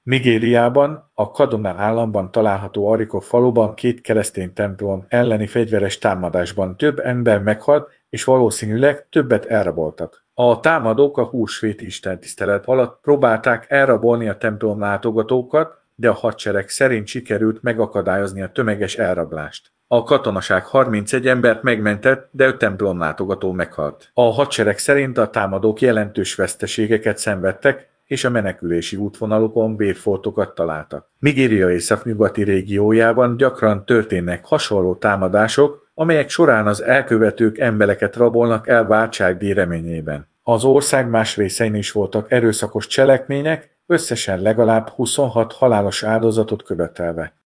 Nigériában, a Kaduna államban található Ariko faluban 2 keresztény templom elleni fegyveres támadásban több ember meghalt, és valószínűleg többet elraboltak. A támadók a húsvét istentisztelet alatt próbálták elrabolni a templom látogatókat, de a hadsereg szerint sikerült megakadályozni a tömeges elrablást. A katonaság 31 embert megmentett, de 5 templomlátogató meghalt. A hadsereg szerint a támadók jelentős veszteségeket szenvedtek, és a menekülési útvonalukon vérfoltokat találtak. Nigéria északnyugati régiójában gyakran történnek hasonló támadások, amelyek során az elkövetők embereket rabolnak el váltságdíj reményében. Az ország más részein is voltak erőszakos cselekmények, összesen legalább 26 halálos áldozatot követelve.